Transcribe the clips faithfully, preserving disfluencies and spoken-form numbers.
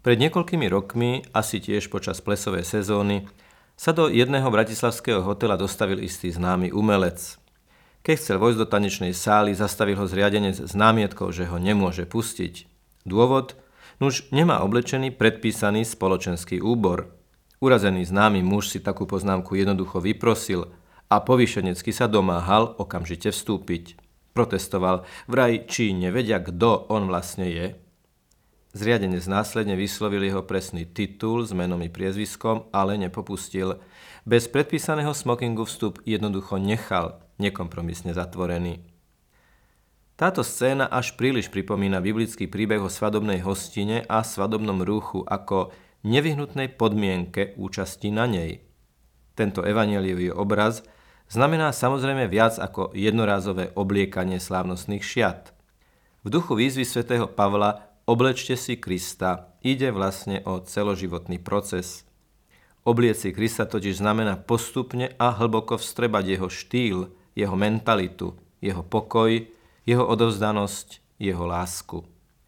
Pred niekoľkými rokmi, asi tiež počas plesovej sezóny, sa do jedného bratislavského hotela dostavil istý známy umelec. Keď chcel vojsť do tanečnej sály, zastavil ho zriadenec s námietkou, že ho nemôže pustiť. Dôvod? Nuž nemá oblečený predpísaný spoločenský úbor. Urazený známy muž si takú poznámku jednoducho vyprosil a povýšenecky sa domáhal okamžite vstúpiť. Protestoval, vraj či nevedia, kto on vlastne je. Zriadenec následne vyslovil jeho presný titul s menom i priezviskom, ale nepopustil. Bez predpísaného smokingu vstup jednoducho nechal, nekompromisne zatvorený. Táto scéna až príliš pripomína biblický príbeh o svadobnej hostine a svadobnom rúchu ako nevyhnutnej podmienke účasti na nej. Tento evanjeliový obraz znamená samozrejme viac ako jednorázové obliekanie slávnostných šiat. V duchu výzvy svätého Pavla oblečte si Krista ide vlastne o celoživotný proces. Obliec si Krista totiž znamená postupne a hlboko vstrebať jeho štýl, jeho mentalitu, jeho pokoj, jeho odovzdanosť, jeho lásku.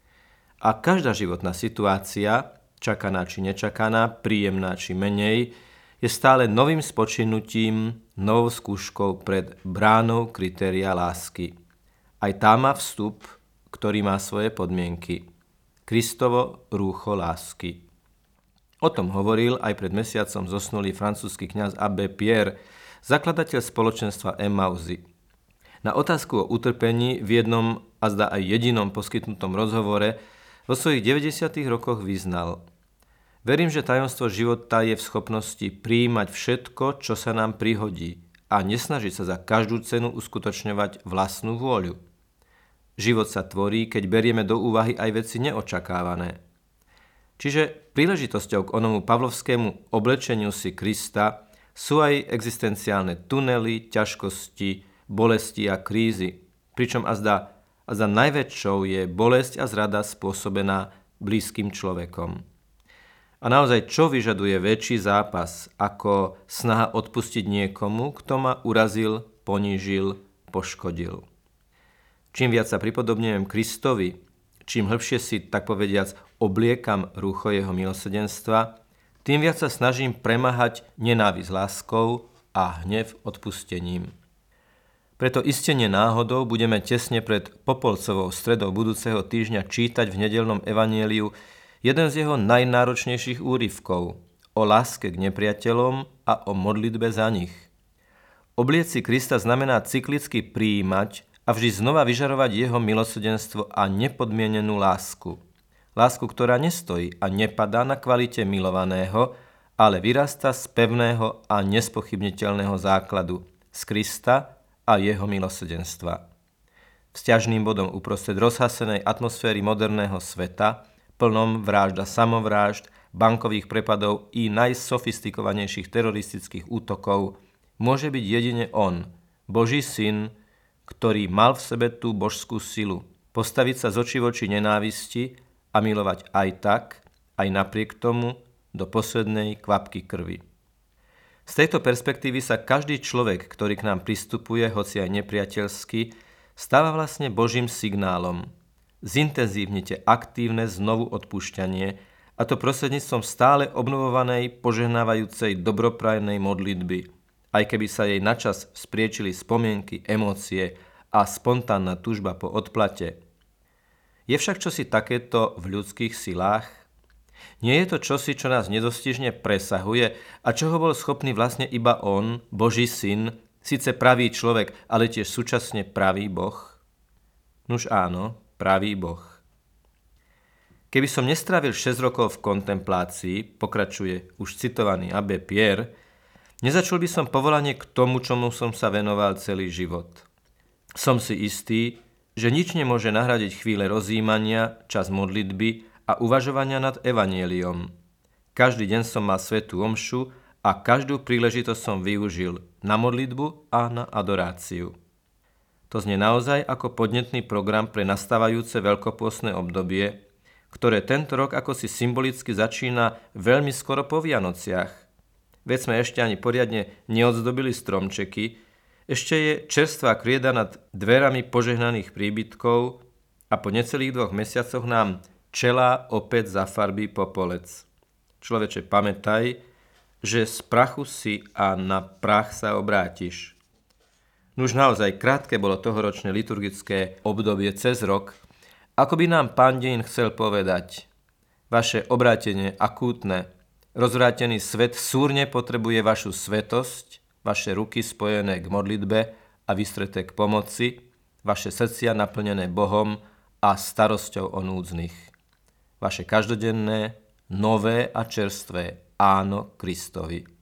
A každá životná situácia, čakaná či nečakaná, príjemná či menej, je stále novým spočinutím, novou skúškou pred bránou kritéria lásky. Aj tá má vstup, ktorý má svoje podmienky. Kristovo rúcho lásky. O tom hovoril aj pred mesiacom zosnulý francúzsky kňaz Abbé Pierre, zakladateľ spoločenstva Emmausy. Na otázku o utrpení v jednom a zdá aj jedinom poskytnutom rozhovore vo svojich deväťdesiatych rokoch vyznal: Verím, že tajomstvo života je v schopnosti prijímať všetko, čo sa nám prihodí a nesnažiť sa za každú cenu uskutočňovať vlastnú vôľu. Život sa tvorí, keď berieme do úvahy aj veci neočakávané. Čiže príležitosťou k onomu pavlovskému oblečeniu si Krista sú aj existenciálne tunely, ťažkosti, bolesti a krízy, pričom azda, azda najväčšou je bolesť a zrada spôsobená blízkym človekom. A naozaj, čo vyžaduje väčší zápas, ako snaha odpustiť niekomu, kto ma urazil, ponížil, poškodil. Čím viac sa pripodobňujem Kristovi, čím hĺbšie si, tak povediac, obliekam rúcho jeho milosrdenstva, tým viac sa snažím premáhať nenávisť láskou a hnev odpustením. Preto istene náhodou budeme tesne pred Popolcovou stredou budúceho týždňa čítať v nedeľnom evanjeliu jeden z jeho najnáročnejších úryvkov o láske k nepriateľom a o modlitbe za nich. Obliec si Krista znamená cyklicky prijímať a vždy znova vyžarovať jeho milosrdenstvo a nepodmienenú lásku. Lásku, ktorá nestojí a nepadá na kvalite milovaného, ale vyrastá z pevného a nespochybniteľného základu, z Krista a jeho milosrdenstva. Vzťažným bodom uprostred rozhasenej atmosféry moderného sveta, plnom vražda samovrážd, bankových prepadov i najsofistikovanejších teroristických útokov, môže byť jedine on, Boží syn, ktorý mal v sebe tú božskú silu, postaviť sa z očí v oči nenávisti a milovať aj tak, aj napriek tomu, do poslednej kvapky krvi. Z tejto perspektívy sa každý človek, ktorý k nám pristupuje, hoci aj nepriateľsky, stáva vlastne Božím signálom. Zintenzívnite aktívne znovu odpúšťanie, a to prostredníctvom stále obnovovanej, požehnávajúcej dobroprajnej modlitby, aj keby sa jej načas vzpriečili spomienky, emócie a spontánna túžba po odplate. Je však čosi takéto v ľudských silách? Nie je to čosi, čo nás nedostižne presahuje a čoho bol schopný vlastne iba on, Boží syn, síce pravý človek, ale tiež súčasne pravý Boh? Nuž áno, pravý Boh. Keby som nestrávil šesť rokov v kontemplácii, pokračuje už citovaný Abbé Pierre, nezačul by som povolanie k tomu, čomu som sa venoval celý život. Som si istý, že nič nemôže nahradiť chvíle rozjímania, čas modlitby a uvažovania nad evanjeliom. Každý deň som mal svätú omšu a každú príležitosť som využil na modlitbu a na adoráciu. To znie naozaj ako podnetný program pre nastávajúce veľkopôstne obdobie, ktoré tento rok ako si symbolicky začína veľmi skoro po Vianociach. Veď sme ešte ani poriadne neodzdobili stromčeky, ešte je čerstvá krieda nad dverami požehnaných príbytkov a po necelých dvoch mesiacoch nám Včela opäť zafarbí popolec. Človeče, pamätaj, že z prachu si a na prach sa obrátiš. Nuž naozaj krátke bolo tohoročné liturgické obdobie cez rok, ako by nám Pán Deň chcel povedať: vaše obrátenie akútne, rozvrátený svet súrne potrebuje vašu svetosť, vaše ruky spojené k modlitbe a vystreté k pomoci, vaše srdcia naplnené Bohom a starosťou o núdznych. Vaše každodenné, nové a čerstvé áno Kristovi.